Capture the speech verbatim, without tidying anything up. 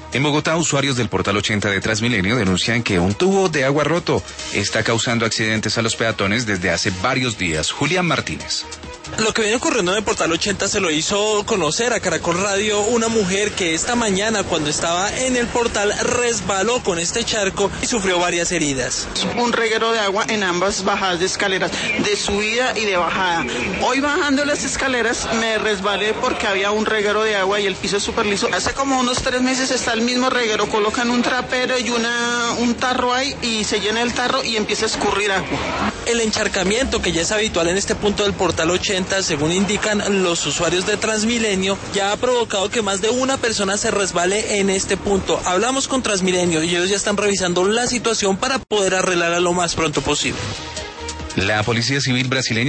En Bogotá, usuarios del portal ochenta de Transmilenio denuncian que un tubo de agua roto está causando accidentes a los peatones desde hace varios días. Julián Martínez. Lo que viene ocurriendo en el portal ochenta se lo hizo conocer a Caracol Radio una mujer que esta mañana, cuando estaba en el portal, resbaló con este charco y sufrió varias heridas. Un reguero de agua en ambas bajadas de escaleras, de subida y de bajada. Hoy bajando las escaleras me resbalé porque había un reguero de agua y el piso es súper liso. Hace como unos tres meses está el mismo reguero, colocan un trapero y una, un tarro ahí y se llena el tarro y empieza a escurrir agua. El encharcamiento, que ya es habitual en este punto del portal ochenta, según indican los usuarios de Transmilenio, ya ha provocado que más de una persona se resbale en este punto. Hablamos con Transmilenio y ellos ya están revisando la situación para poder arreglarla lo más pronto posible. La Policía Civil brasileña